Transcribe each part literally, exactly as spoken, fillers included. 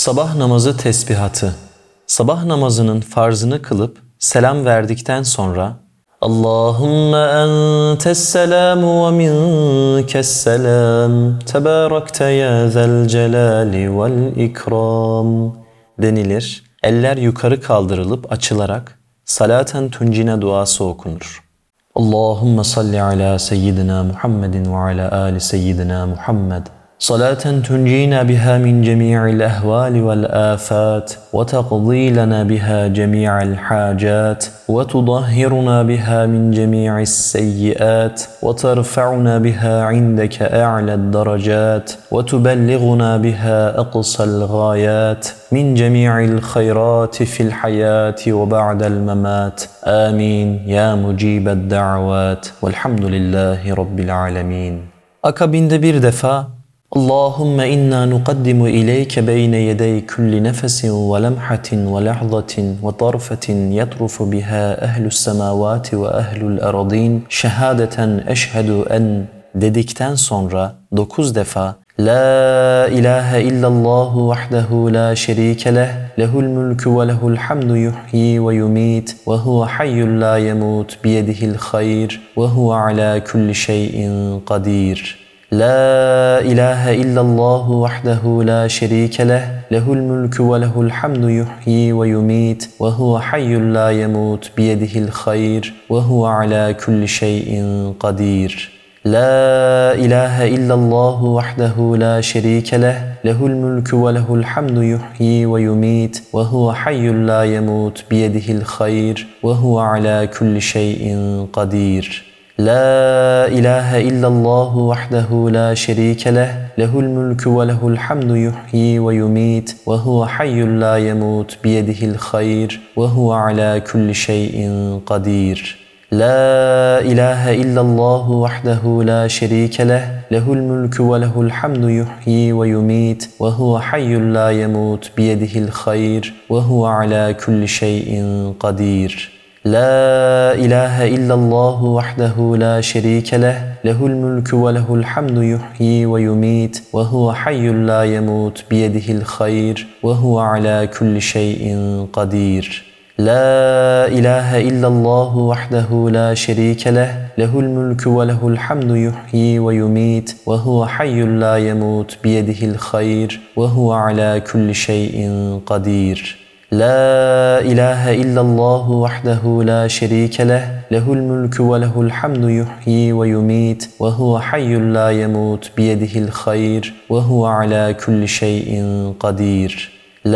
Sabah namazı tesbihatı. Sabah namazının farzını kılıp selam verdikten sonra Allahümme entes selamu ve minkes selam tebarekte ya zel celali vel ikram denilir. Eller yukarı kaldırılıp açılarak salaten tuncine duası okunur. Allahümme salli ala seyyidina Muhammedin ve ala ali seyyidina Muhammed. صلاة تنجينا بها من جميع الأهوال والآفات وتقضي لنا بها جميع الحاجات وتطهرنا بها من جميع السيئات وترفعنا بها عندك أعلى الدرجات وتبلغنا بها أقصى الغايات من جميع الخيرات في الحياة وبعد الممات آمين يا مجيب الدعوات والحمد لله رب العالمين. Akabinde bir defa Allahümme inna nuqaddimu ileyke beyne yedey kulli nefesin ve lemhatin ve lahzatin ve tarfetin yatrufu biha ehlus semavati ve ehlul ardin şehadeten eşhedü en dedikten sonra dokuz defa La ilahe illallahu vahdehu la şerike leh, lehul mulku ve lehul hamdu yuhyi ve yumit ve huve hayyul la yemut biyedihil hayr ve huve ala kulli şeyin kadir. La ilahe illallahu vahdehu la şerike leh, lehul mulku ve lehul hamdu yuhyi ve yumit ve huve hayyul la yemut biyedihil hayr ve huve ala kulli şeyin kadir. La ilahe illallahu vahdehu la şerike leh, lehul mulku ve lehul hamdu yuhyi ve yumit ve huve hayyul la yemut biyedihil hayr ve huve ala kulli şeyin kadir. La ilahe illallahu vahdehu la şerike leh, lehul mulku ve lehul hamdu yuhyi ve yumit ve huve hayyul la yemut biyedihil hayr ve huve ala kulli şeyin kadir. La ilahe illallahu vahdehu la şerike leh, lehul mulku ve lehul hamdu yuhyi ve yumit ve huve hayyul la yemut biyedihil hayr ve huve ala kulli şeyin kadir. La ilahe illallahu vahdehu la şerike leh, lehul mulku ve lehul hamdu yuhyi ve yumit ve huve hayyul la yemut biyedihil hayr ve huve ala kulli şeyin kadir. La ilahe illallahu vahdehu la şerike leh, lehul mulku ve lehul hamdu yuhyi ve yumit ve huve hayyul la yemut biyedihil hayr ve huve ala kulli şeyin kadir. La ilahe illallahu vahdehu la şerike leh, lehul mulku ve lehul hamdu yuhyi ve yumit ve huve hayyul la yemut biyedihil hayr ve huve ala kulli şeyin kadir.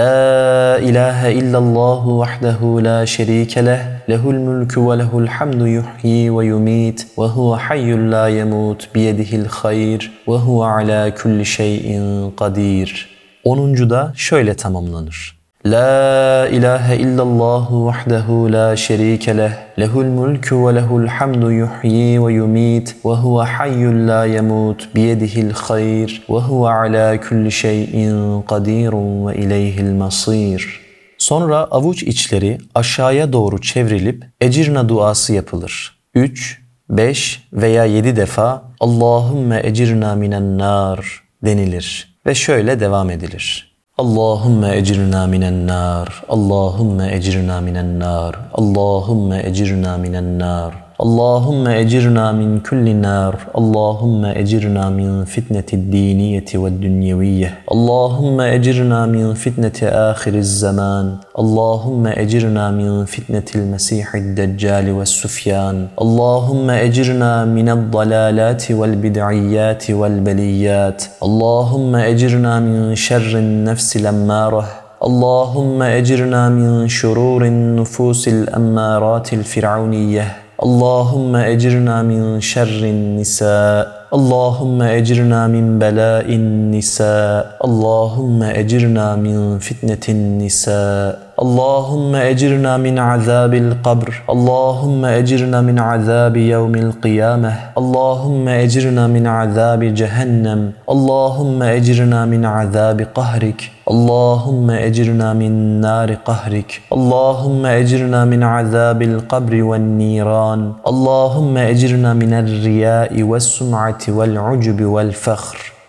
La ilahe illallahu vahdehu la şerike leh, lehul mulku ve lehul hamdu yuhyi ve yumit ve huve hayyul la yemut biyedihil hayr ve huve ala kulli şeyin kadir. onuncu da şöyle tamamlanır. La ilahe illallahu vahdehu la şerike leh, lehul mulku ve lehul hamdu yuhyi ve yumit ve huve hayyul la yemut biyedihil hayr ve huve ala kulli şeyin kadirun ve ileyhil masir. Sonra avuç içleri aşağıya doğru çevrilip ecirna duası yapılır. üç, beş veya yedi defa Allahümme ecirna minen nar denilir ve şöyle devam edilir. Allahümme ecirna minen nar, Allahümme ecirna minen nar, Allahümme ecirna minen nar, Allahümme ecirna min kulli nar, Allahümme ecirna min fitnetid diniyeti ve dünyeviyye, Allahümme ecirna min fitneti ahiriz zaman, Allahümme ecirna min fitnetil mesihid deccali ve sufyan, Allahümme ecirna mined dalalati vel bid'iyyati vel beliyyat, Allahümme ecirna min şerrin nefsil emmâreh, Allahümme ecirna min şururin nufusil emmâratil firavniyyeh, Allahümme ecirna min şerrin nisa, Allahümme ecirna min belâin nisa, Allahümme ecirna min fitnetin nisa, Allahümme ecirna min azabil kabr, Allahümme ecirna min azabi yevmil kıyameh, Allahümme ecirna min azabi cehennem, Allahümme ecirna min azabi kahrik, Allahümme ecirna min nari kahrik, Allahümme ecirna min azabil kabri ve niran, Allahümme ecirna minel riyai ve sum'ati vel ucubi vel fakhr.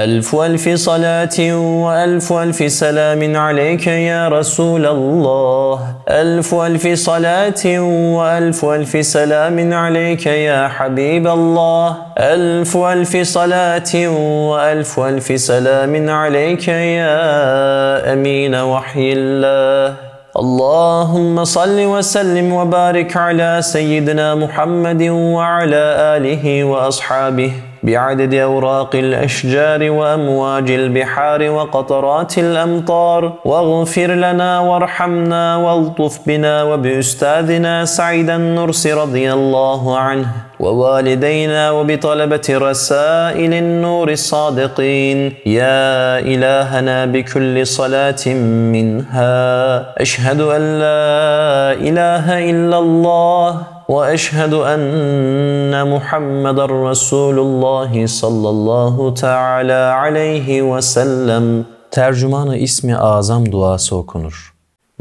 ألف ألف صلاة وألف ألف سلام عليك يا رسول الله. ألف ألف صلاة وألف ألف سلام عليك يا حبيب الله. ألف ألف صلاة وألف ألف سلام عليك يا أمين وحي الله. اللهم صل وسلم وبارك على سيدنا محمد وعلى آله وأصحابه بعدد أوراق الأشجار وأمواج البحار وقطرات الأمطار، واغفر لنا وارحمنا والطف بنا وبأستاذنا سعيد النرس رضي الله عنه ووالدينا وبطلبة رسائل النور الصادقين. يا إلهنا بكل صلاة منها أشهد أن لا إله إلا الله وأشهد أن محمد رسول الله صلى الله تعالى عليه وسلم. Tercümanı ismi azam duası okunur.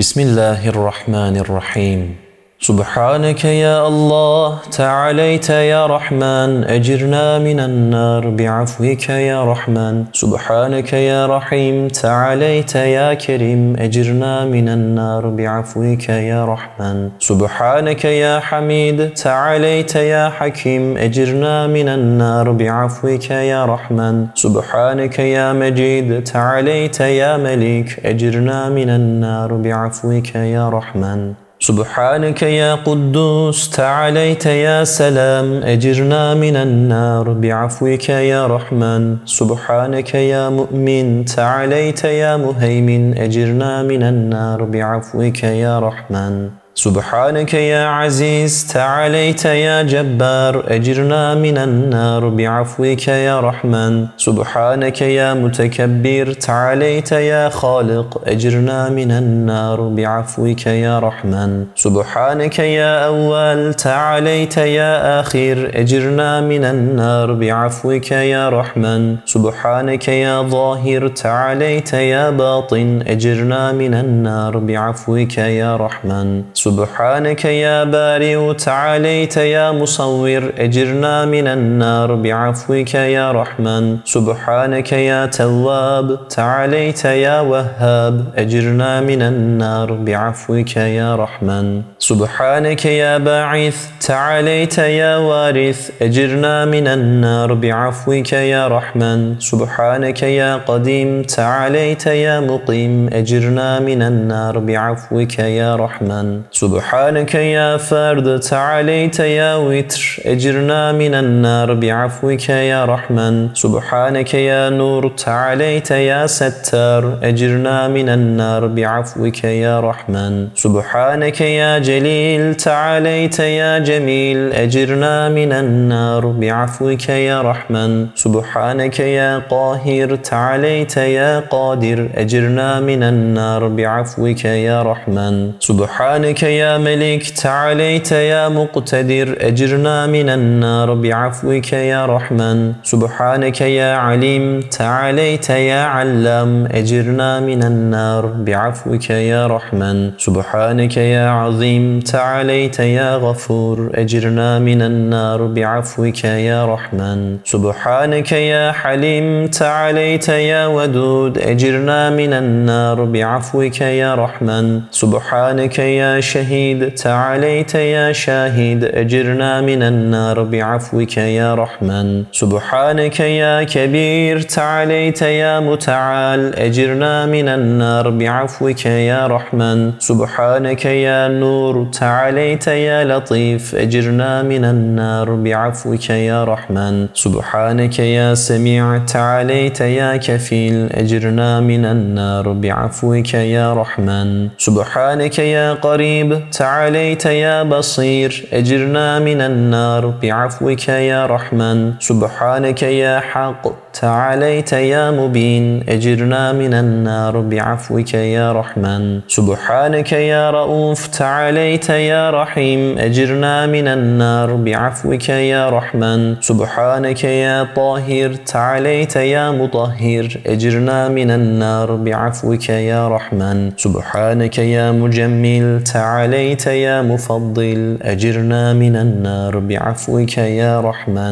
Bismillahirrahmanirrahim. Subhaneke ya Allah, tealeyte ya Rahman, ecirna minen nar bi'afvike ya Rahman. Subhaneke ya Rahim, tealeyte ya Kerim, ecirna minen nar bi'afvike ya Rahman. Subhaneke ya Hamid, tealeyte ya Hakim, ecirna minen nar bi'afvike ya Rahman. Subhaneke ya Mecid, tealeyte ya Melik, ecirna minen nar bi'afvike ya Rahman. سبحانك يا قدوس تعاليت يا سلام أجرنا من النار بعفوك يا رحمن. سبحانك يا مؤمن تعاليت يا مهيمن أجرنا من النار بعفوك يا رحمن. سبحانك يا عزيز تعاليت يا جبار أجرنا من النار بعفوك يا رحمن. سبحانك يا متكبر تعاليت يا خالق أجرنا من النار بعفوك يا رحمن. سبحانك يا أول تعاليت يا آخر أجرنا من النار بعفوك يا رحمن. سبحانك يا ظاهر تعاليت يا باطن أجرنا من النار بعفوك يا رحمن. سبحانك يا بارئ تعاليت يا مصور أجرنا من النار بعفوك يا رحمن. سبحانك يا تواب تعاليت يا وهاب أجرنا من النار بعفوك يا رحمن. سبحانك يا باعث تعاليت يا وارث أجرنا من النار بعفوك يا رحمن. سبحانك يا قديم تعاليت يا مقيم أجرنا من النار بعفوك يا رحمن. سبحانك يا فرد تعاليت يا وتر أجرنا من النار بعفوك يا رحمن. سبحانك يا نور تعاليت يا ستار أجرنا من النار بعفوك يا رحمن. سبحانك يا جليل تعاليت يا جميل أجرنا من النار بعفوك يا رحمن. سبحانك يا قاهر تعاليت يا قادر أجرنا من النار بعفوك يا رحمن. سبحانك يا ملك تعاليت يا مقتدر أجرنا من النار بعفوك يا رحمن. سبحانك يا عليم تعاليت يا علام أجرنا من النار بعفوك يا رحمن. سبحانك يا عظيم تعاليت يا غفور أجرنا من النار بعفوك يا رحمن. سبحانك يا حليم تعاليت يا ودود أجرنا من النار بعفوك يا رحمن. سبحانك يا شهيد تعاليت يا شاهد أجرنا من النار بعفوك يا رحمن. سبحانك يا كبير تعاليت يا متعال أجرنا من النار بعفوك يا رحمن. سبحانك يا نور تعاليت يا لطيف أجرنا من النار بعفوك يا رحمن. سبحانك يا سميع تعاليت يا كفيل أجرنا من النار بعفوك يا رحمن. سبحانك يا قريب تعاليت يا بصير أجرنا من النار بعفوك يا رحمن. سبحانك يا حق تعاليت يا مبين أجرنا من النار بعفوك يا رحمن. سبحانك يا رؤوف تعاليت يا رحيم أجرنا من النار بعفوك يا رحمن. سبحانك يا طاهر تعاليت يا مطهر أجرنا من النار بعفوك يا رحمن. سبحانك يا مجمل تعاليت يا مفضل أجرنا من النار بعفوك يا رحمن.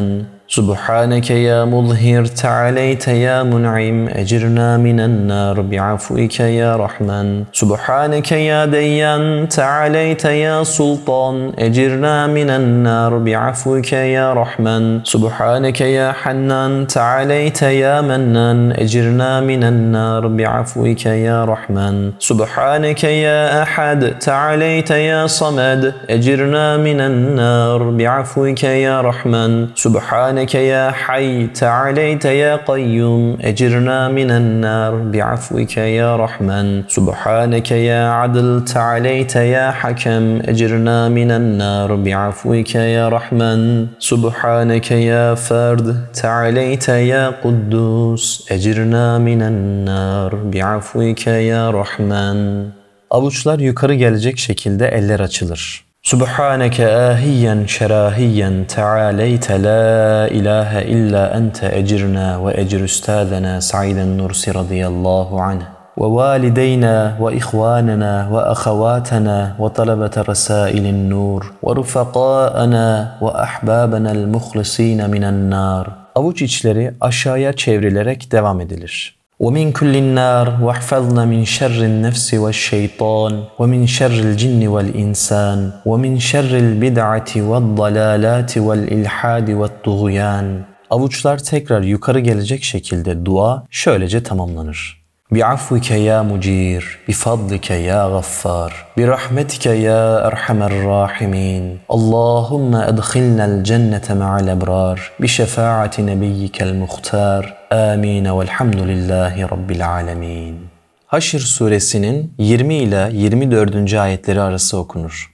سبحانك يا مظهر تعاليت يا منعم أجرنا من النار بعفوك يا رحمن سبحانك يا ديان تعاليت يا سلطان أجرنا من النار بعفوك يا رحمن سبحانك يا حنان تعاليت يا منان أجرنا من النار بعفوك يا رحمن سبحانك يا أحد تعاليت يا صمد أجرنا من النار بعفوك يا رحمن سبحانك يا حي تعاليت يا قيوم أجرنا من النار بعفوك يا رحمن سبحانك يا عدل تعاليت يا حكم أجرنا من النار بعفوك يا رحمن سبحانك يا فرد تعاليت يا قدوس أجرنا من النار بعفوك يا رحمن. Avuçlar yukarı gelecek şekilde eller açılır. Subhaneke ahiyen şerahiyen tealeyte la ilahe illa ente ecirna ve ecir üstadena Sa'iden Nursi radıyallahu anh ve valideyna ve ihvanena ve ahavatena ve talabete resailin nur ve rufaqaana ve ahbabenel muhlisine minen nar. Avuç içleri aşağıya çevrilerek devam edilir. ومن كل النار واحفظنا من شر النفس والشيطان ومن شر الجن والإنسان ومن شر البدعة والضلالات والإلحاد والطغيان. Avuçlar tekrar yukarı gelecek şekilde dua şöylece tamamlanır. بعفوك يا مجير بفضلك يا غفار برحمتك يا أرحم الراحمين اللهم أدخلنا الجنة مع الأبرار بشفاعة نبيك المختار آمين والحمد لله رب العالمين. Haşr suresinin yirmi ile yirmi dördüncü ayetleri arası okunur.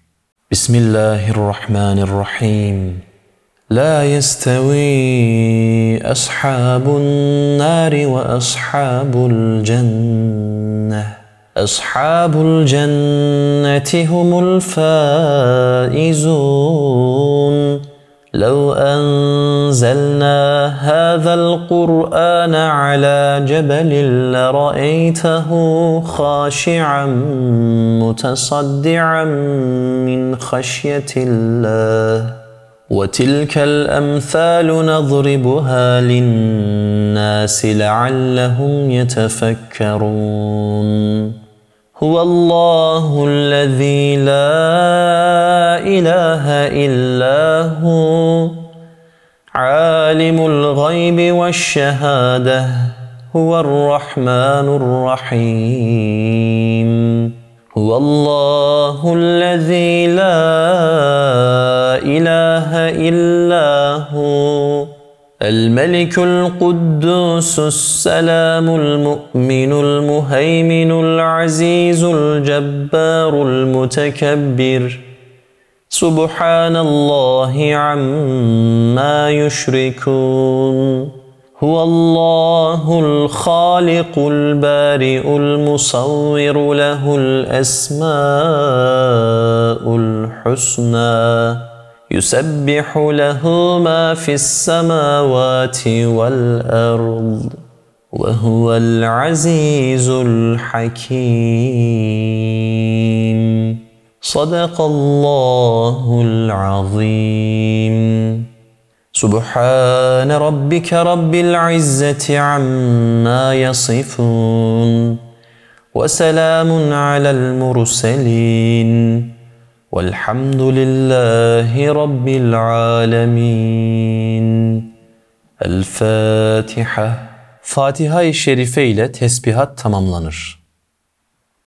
Bismillahirrahmanirrahim. لا يستوي أصحاب النار وأصحاب الجنة أصحاب الجنة هم الفائزون لو أنزلنا هذا القرآن على جبل لرأيته خاشعا متصدعا من خشية الله وتلك الأمثال نضربها للناس لعلهم يتفكرون هو الله الذي لا إله إلا هو عالم الغيب والشهادة هو الرحمن الرحيم هو الله الذي لا إله إلا هو الملك القدوس السلام المؤمن المهيمن العزيز الجبار المتكبر سبحان الله عما يشركون هو الله الخالق البارئ المصور له الأسماء الحسنى يسبح له ما في السماوات والأرض وهو العزيز الحكيم صدق الله العظيم. سبحان ربك رب العزة عما يصفون وسلام على المرسلين والحمد لله رب العالمين. El Fatiha. Fatiha-i Şerife ile tesbihat tamamlanır.